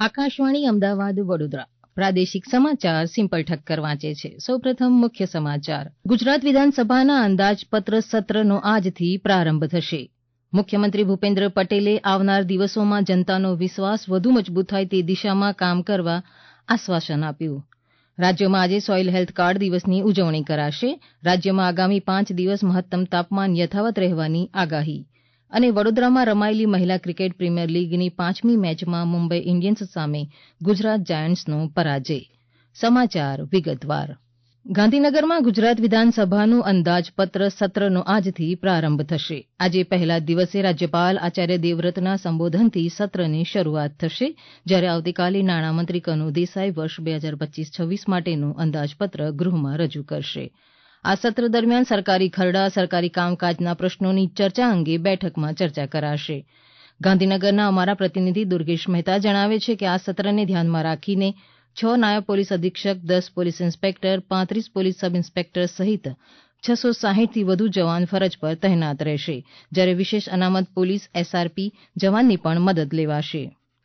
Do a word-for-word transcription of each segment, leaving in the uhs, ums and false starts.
આકાશવાણી અમદાવાદ વડોદરા પ્રાદેશિક સમાચાર સિમ્પલ ઠક્કર વાંચે છે. સૌપ્રથમ મુખ્ય સમાચાર ગુજરાત વિધાનસભાના અંદાજપત્ર સત્રનો આજથી પ્રારંભ થશે. મુખ્યમંત્રી ભૂપેન્દ્ર પટેલે આવનાર દિવસોમાં જનતાનો વિશ્વાસ વધુ મજબૂત થાય તે દિશામાં કામ કરવા આશ્વાસન આપ્યું. રાજ્યમાં આજે સોઇલ હેલ્થ કાર્ડ દિવસની ઉજવણી કરાશે. રાજ્યમાં આગામી પાંચ દિવસ મહત્તમ તાપમાન યથાવત રહેવાની આગાહી. અને વડોદરામાં રમાયેલી મહિલા ક્રિકેટ પ્રીમિયર લીગની પાંચમી મેચમાં મુંબઈ ઇન્ડિયન્સ સામે ગુજરાત જાયન્ટ્સનો પરાજય. સમાચાર વિગતવાર ગાંધીનગરમાં ગુજરાત વિધાનસભાનું અંદાજપત્ર સત્રનો આજથી પ્રારંભ થશે. આજે પહેલા દિવસે રાજ્યપાલ આચાર્ય દેવવ્રતના સંબોધનથી સત્રની શરૂઆત થશે. જ્યારે આવતીકાલે નાણામંત્રી કનુ દેસાઈ વર્ષ બે હજાર પચીસ છવ્વીસ માટેનું અંદાજપત્ર ગૃહમાં રજૂ કરશે. આ સત્ર દરમિયાન સરકારી ખરડા સરકારી કામકાજના પ્રશ્નોની ચર્ચા અંગે બેઠકમાં ચર્ચા કરાશે. ગાંધીનગરના અમારા પ્રતિનિધિ દુર્ગેશ મહેતા જણાવે છે કે આ સત્રને ધ્યાનમાં રાખીને છ નાયબ પોલીસ અધિક્ષક દસ પોલીસ ઇન્સ્પેક્ટર પાંત્રીસ પોલીસ સબ ઇન્સ્પેક્ટર સહિત છસો સાહીઠથી વધુ જવાન ફરજ પર તહેનાત રહેશે. જ્યારે વિશેષ અનામત પોલીસ એસઆરપી જવાનની પણ મદદ લેવાશે.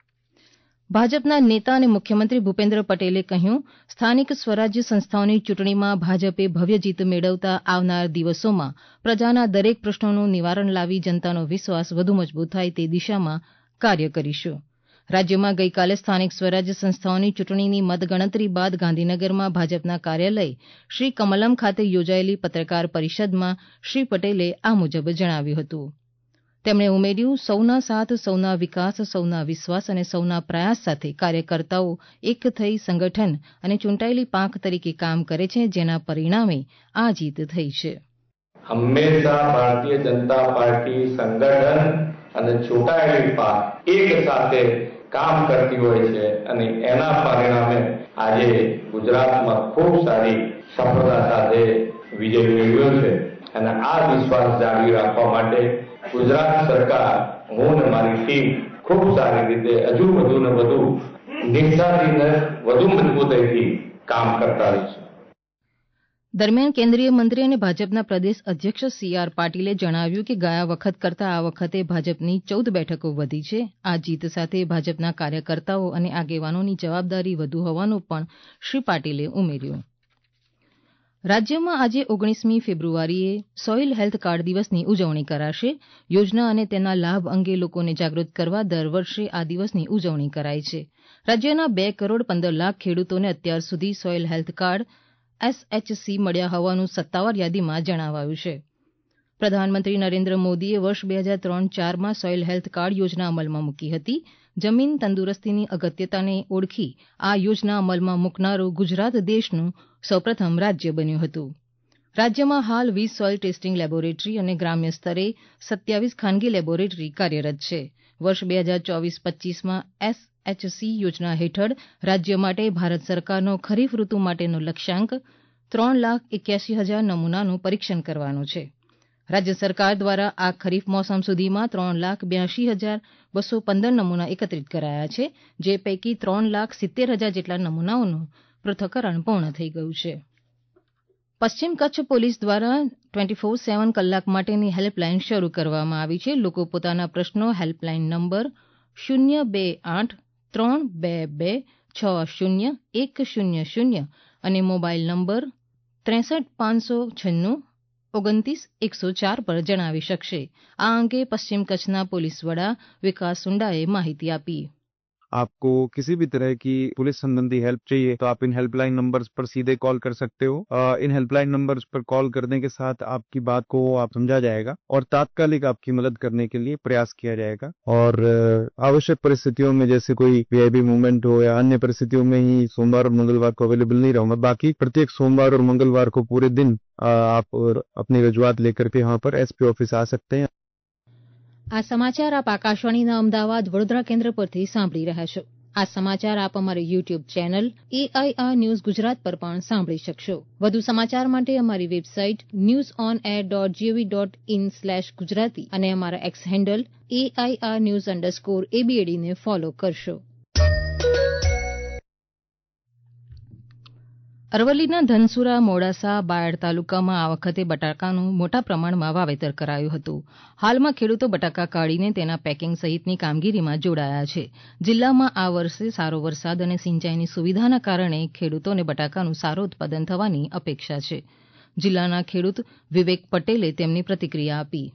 ભાજપના નેતા અને મુખ્યમંત્રી ભૂપેન્દ્ર પટેલે કહ્યું સ્થાનિક સ્વરાજ્ય સંસ્થાઓની ચૂંટણીમાં ભાજપે ભવ્ય જીત મેળવતા આવનાર દિવસોમાં પ્રજાના દરેક પ્રશ્નોનું નિવારણ લાવી જનતાનો વિશ્વાસ વધુ મજબૂત થાય તે દિશામાં કાર્ય કરીશું. રાજ્યમાં ગઈકાલે સ્થાનિક સ્વરાજ્ય સંસ્થાઓની ચૂંટણીની મતગણતરી બાદ ગાંધીનગરમાં ભાજપના કાર્યાલય શ્રી કમલમ ખાતે યોજાયેલી પત્રકાર પરિષદમાં શ્રી પટેલે આ મુજબ જણાવ્યું હતું. તેમણે ઉમેર્યું સૌના સાથ સૌના વિકાસ સૌના વિશ્વાસ અને સૌના પ્રયાસ સાથે કાર્યકર્તાઓ એક થઈ સંગઠન અને ચૂંટાયેલી પાંખ તરીકે કામ કરે છે જેના પરિણામે આ જીત થઈ છે. હંમેશા ભારતીય જનતા પાર્ટી સંગઠન અને ચૂંટાયેલી પાંખ એક સાથે કામ કરતી હોય છે અને એના પરિણામે આજે ગુજરાતમાં ખૂબ સારી સફળતા સાથે વિજય મેળવ્યો છે. અને આ વિશ્વાસ જાળવી રાખવા માટે ગુજરાત સરકાર હું અને મારી ટીમ ખૂબ સારી રીતે હજુ વધુ ને વધુ નિષ્ઠાથી વધુ મજબૂતાઈથી કામ કરતા રહીશું. દરમિયાન કેન્દ્રીય મંત્રી અને ભાજપના પ્રદેશ અધ્યક્ષ સી આર પાટીલે જણાવ્યું કે ગયા વખત કરતાં આ વખતે ભાજપની ચૌદ બેઠકો વધી છે. આ જીત સાથે ભાજપના કાર્યકર્તાઓ અને આગેવાનોની જવાબદારી વધુ હોવાનું પણ શ્રી પાટીલે ઉમેર્યું. રાજ્યમાં આજે ઓગણીસમી ફેબ્રુઆરીએ સોઇલ હેલ્થ કાર્ડ દિવસની ઉજવણી કરાશે. યોજના અને તેના લાભ અંગે લોકોને જાગૃત કરવા દર વર્ષે આ દિવસની ઉજવણી કરાય છે. રાજ્યના બે કરોડ પંદર લાખ ખેડૂતોને અત્યાર સુધી soil health card S H C મળ્યા હોવાનું સત્તાવાર યાદીમાં જણાવાયું છે. પ્રધાનમંત્રી નરેન્દ્ર મોદીએ વર્ષ બે હજાર ત્રણ ચારમાં સોઇલ હેલ્થ કાર્ડ યોજના અમલમાં મૂકી હતી. જમીન તંદુરસ્તીની અગત્યતાને ઓળખી આ યોજના અમલમાં મૂકનારું ગુજરાત દેશનું સૌપ્રથમ રાજ્ય બન્યું હતું. રાજ્યમાં હાલ વીસ સોઇલ ટેસ્ટિંગ લેબોરેટરી અને ગ્રામ્ય સ્તરે સત્યાવીસ ખાનગી લેબોરેટરી કાર્યરત છે. વર્ષ બે હજાર ચોવીસ પચીસમાં એસ એચ સી યોજના હેઠળ રાજ્ય માટે ભારત સરકારનો ખરીફ ઋતુ માટેનો લક્ષ્યાંક ત્રણ લાખ એક્યાસી હજાર નમૂનાનું પરીક્ષણ કરવાનો છે. રાજ્ય સરકાર દ્વારા આ ખરીફ મોસમ સુધીમાં ત્રણ લાખ બ્યાસી હજાર બસો પંદર નમૂના એકત્રિત કરાયા છે. જે પૈકી ત્રણ લાખ સિત્તેર હજાર જેટલા નમૂનાઓનું પૃથ્થકરણ પૂર્ણ થઈ ગયું છે. પશ્ચિમ કચ્છ પોલીસ દ્વારા ટ્વેન્ટી ફોર સેવન કલાક માટેની હેલ્પલાઇન શરૂ કરવામાં આવી છે. લોકો પોતાના પ્રશ્નો હેલ્પલાઇન નંબર શૂન્ય બે આઠ ત્રણ બે બે છ શૂન્ય એક શૂન્ય શૂન્ય અને મોબાઈલ નંબર ત્રેસઠ પાંચસો છન્નું ઓગણત્રીસ એકસો ચાર પર જણાવી શકશે. આ અંગે પશ્ચિમ કચ્છના પોલીસ વડા વિકાસ સુંડાએ માહિતી આપી. आपको किसी भी तरह की पुलिस संबंधी हेल्प चाहिए तो आप इन हेल्पलाइन नंबर्स पर सीधे कॉल कर सकते हो. इन हेल्पलाइन नंबर्स पर कॉल करने के साथ आपकी बात को आप समझा जाएगा और तात्कालिक आपकी मदद करने के लिए प्रयास किया जाएगा. और आवश्यक परिस्थितियों में जैसे कोई वीआईपी मूवमेंट हो या अन्य परिस्थितियों में ही सोमवार और मंगलवार को अवेलेबल नहीं रहूंगा. बाकी प्रत्येक सोमवार और मंगलवार को पूरे दिन आप अपनी रजूआत लेकर के यहाँ पर एसपी ऑफिस आ सकते हैं. આ સમાચાર આપ આકાશવાણીના અમદાવાદ વડોદરા કેન્દ્ર પરથી સાંભળી રહ્યા છો. આ સમાચાર આપ અમારી YouTube channel AIR news Gujarat પર પણ સાંભળી શકશો. વધુ સમાચાર માટે અમારી website news on air dot G O V dot in slash Gujarati અને અમારા X handle AIR news underscore એબીએડીને ફોલો કરશો. અરવલ્લીના ધનસુરા, મોડાસા, બાયડ તાલુકામાં આ વખતે બટાકાનું મોટા પ્રમાણમાં વાવેતર કરાયું હતું. હાલમાં ખેડૂતો બટાકા કાઢીને તેના પેકિંગ સહિતની કામગીરીમાં જોડાયા છે. જિલ્લામાં આ વર્ષે સારો વરસાદ અને સિંચાઈની સુવિધાના કારણે ખેડૂતોને બટાકાનું સારું ઉત્પાદન થવાની અપેક્ષા છે. જિલ્લાના ખેડૂત વિવેક પટેલે તેમની પ્રતિક્રિયા આપી.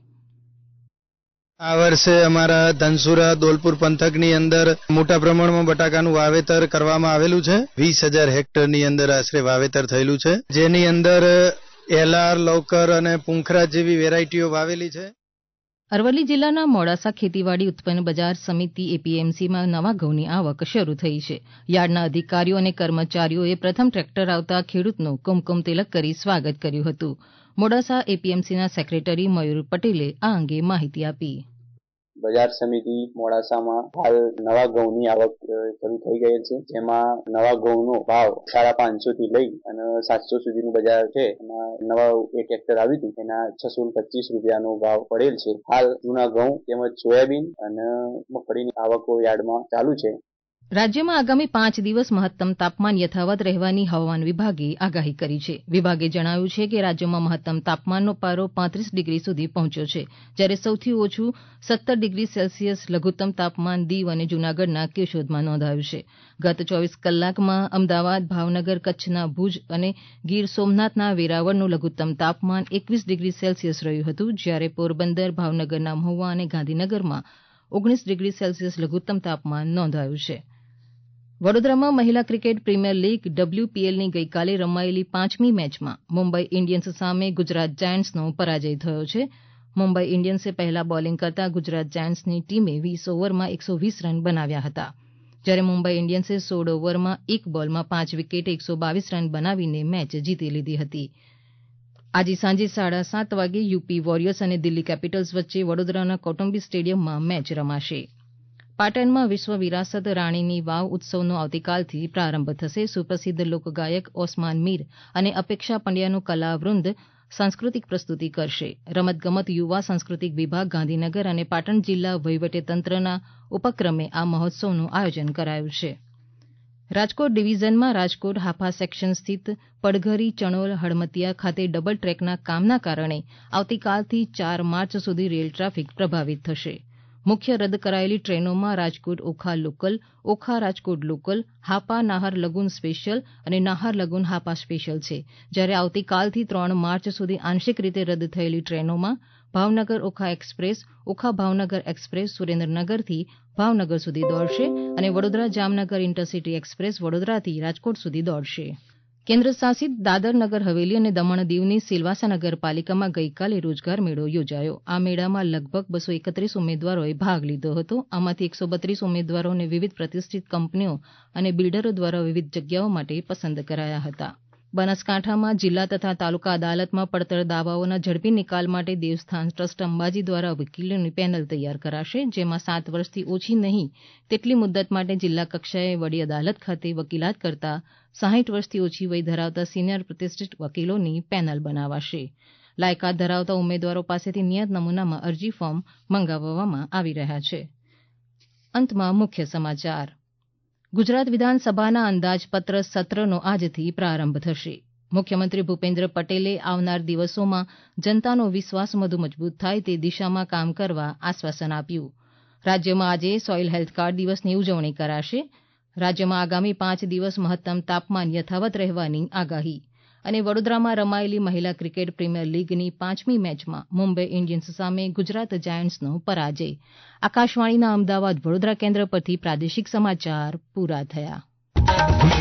આ વર્ષે અમારા ધનસુરા દોલપુર પંથકની અંદર મોટા પ્રમાણમાં બટાકાનું વાવેતર કરવામાં આવેલું છે. વીસ હજાર હેક્ટરની અંદર આશરે વાવેતર થયેલું છે, જેની અંદર એલાર, લવકર અને પુંખરા જેવી વેરાયટીઓ વાવેલી છે. અરવલ્લી જિલ્લાના મોડાસા ખેતીવાડી ઉત્પન્ન બજાર સમિતિ એપીએમસીમાં નવા ઘઉંની આવક શરૂ થઈ છે. યાર્ડના અધિકારીઓ અને કર્મચારીઓએ પ્રથમ ટ્રેક્ટર આવતા ખેડૂતનું કુમકુમ તિલક કરી સ્વાગત કર્યું હતું. મોડાસા એપીએમસીના સેક્રેટરી મયુર પટેલે આ અંગે માહિતી આપી. બજાર સમિતિ મોડાસામાં હાલ નવા ઘઉંની આવક શરૂ થઈ ગયેલ છે, જેમાં નવા ઘઉંનો ભાવ સાડા પાંચસો થી લઈ અને સાતસો સુધીનું બજાર છે. એમાં નવા એક હેક્ટર આવ્યું હતું, એના છસો પચીસ રૂપિયાનો ભાવ પડેલ છે. હાલ જૂના ઘઉં તેમજ સોયાબીન અને મગફળીની આવકો યાર્ડમાં ચાલુ છે. રાજ્યમાં આગામી પાંચ દિવસ મહત્તમ તાપમાન યથાવત રહેવાની હવામાન વિભાગે આગાહી કરી છે. વિભાગે જણાવ્યું છે કે રાજ્યમાં મહત્તમ તાપમાનનો પારો પાંત્રીસ ડિગ્રી સુધી પહોંચ્યો છે, જ્યારે સૌથી ઓછું સત્તર ડિગ્રી સેલ્સિયસ લઘુત્તમ તાપમાન દીવ અને જૂનાગઢના કેશોદમાં નોંધાયું છે. ગત ચોવીસ કલાકમાં અમદાવાદ, ભાવનગર, કચ્છના ભુજ અને ગીર સોમનાથના વેરાવળનું લઘુત્તમ તાપમાન એકવીસ ડિગ્રી સેલ્સિયસ રહ્યું હતું, જ્યારે પોરબંદર, ભાવનગરના મહુવા અને ગાંધીનગરમાં ઓગણીસ ડિગ્રી સેલ્સિયસ લઘુત્તમ તાપમાન નોંધાયું છે. વડોદરામાં મહિલા ક્રિકેટ પ્રીમિયર લીગ ડબલ્યુપીએલની ગઈકાલે રમાયેલી પાંચમી મેચમાં મુંબઈ ઇન્ડિયન્સ સામે ગુજરાત જાયન્ટ્સનો પરાજય થયો છે. મુંબઈ ઇન્ડિયન્સે પહેલા બોલિંગ કરતા ગુજરાત જાયન્ટ્સની ટીમે વીસ ઓવરમાં એકસો વીસ રન બનાવ્યા હતા, જ્યારે મુંબઈ ઇન્ડિયન્સે સોળ ઓવરમાં એક બોલમાં પાંચ વિકેટે એકસો બાવીસ રન બનાવીને મેચ જીતી લીધી હતી. આજે સાંજે સાડા સાત વાગે યુપી વોરિયર્સ અને દિલ્હી કેપિટલ્સ વચ્ચે વડોદરાના કૌટુંબિક સ્ટેડિયમમાં મેચ રમાશે. પાટણમાં વિશ્વ વિરાસત રાણીની વાવ ઉત્સવનો આવતીકાલથી પ્રારંભ થશે. સુપ્રસિદ્ધ લોકગાયક ઓસ્માન મીર અને અપેક્ષા પંડ્યાનું કલાવૃંદ સાંસ્કૃતિક પ્રસ્તુતિ કરશે. રમતગમત, યુવા સાંસ્કૃતિક વિભાગ, ગાંધીનગર અને પાટણ જિલ્લા વહીવટીતંત્રના ઉપક્રમે આ મહોત્સવનું આયોજન કરાયું છે. રાજકોટ ડિવિઝનમાં રાજકોટ હાપા સેક્શન સ્થિત પડધરી, ચણોલ, હળમતિયા ખાતે ડબલ ટ્રેકના કામના કારણે આવતીકાલથી ચાર માર્ચ સુધી રેલ ટ્રાફિક પ્રભાવિત થશે. મુખ્ય રદ કરાયેલી ટ્રેનોમાં Rajkot Okha local, Okha Rajkot local, Hapa Naharlagun special અને નાહરલગુન હાપા સ્પેશિયલ છે, જ્યારે આવતીકાલથી ત્રણ માર્ચ સુધી આંશિક રીતે રદ થયેલી ટ્રેનોમાં ભાવનગર ઓખા એક્સપ્રેસ, ઓખા ભાવનગર એક્સપ્રેસ સુરેન્દ્રનગરથી ભાવનગર સુધી દોડશે અને વડોદરા જામનગર ઇન્ટરસિટી એક્સપ્રેસ વડોદરાથી રાજકોટ સુધી દોડશે. કેન્દ્ર શાસિત દાદર નગર હવેલી અને દમણ દીવની સિલવાસા નગરપાલિકામાં ગઈકાલે રોજગાર મેળો યોજાયો. આ મેળામાં લગભગ બસો એકત્રીસ ઉમેદવારોએ ભાગ લીધો હતો. આમાંથી એકસો બત્રીસ ઉમેદવારોને વિવિધ પ્રતિષ્ઠિત કંપનીઓ અને બિલ્ડરો દ્વારા વિવિધ જગ્યાઓ માટે પસંદ કરાયા હતા. બનાસકાંઠામાં જિલ્લા તથા તાલુકા અદાલતમાં પડતર દાવાઓના ઝડપી નિકાલ માટે દેવસ્થાન ટ્રસ્ટ અંબાજી દ્વારા વકીલોની પેનલ તૈયાર કરાશે, જેમાં સાત વર્ષથી ઓછી નહીં તેટલી મુદ્દત માટે જિલ્લા કક્ષાએ વડી અદાલત ખાતે વકીલાત કરતા સાહીઠ વર્ષથી ઓછી વય ધરાવતા સિનિયર પ્રતિષ્ઠિત વકીલોની પેનલ બનાવાશે. લાયકાત ધરાવતા ઉમેદવારો પાસેથી નિયત નમૂનામાં અરજી ફોર્મ મંગાવવામાં આવી રહ્યા છે. અંતમાં મુખ્ય સમાચાર. ગુજરાત વિધાનસભાના અંદાજપત્ર સત્રનો આજથી પ્રારંભ થશે. મુખ્યમંત્રી ભૂપેન્દ્ર પટેલે આવનાર દિવસોમાં જનતાનો વિશ્વાસ વધુ મજબૂત થાય તે દિશામાં કામ કરવા આશ્વાસન આપ્યું. રાજ્યમાં આજે સોઇલ હેલ્થ કાર્ડ દિવસની ઉજવણી કરાશે. રાજ્યમાં આગામી પાંચ દિવસ મહત્તમ તાપમાન યથાવત રહેવાની આગાહી. અને વડોદરામાં રમાયેલી મહિલા ક્રિકેટ પ્રીમિયર લીગની પાંચમી મેચમાં મુંબઈ ઇન્ડિયન્સ સામે ગુજરાત જાયન્ટ્સનો પરાજય. આકાશવાણીના અમદાવાદ વડોદરા કેન્દ્ર પરથી પ્રાદેશિક સમાચાર પૂરા થયા.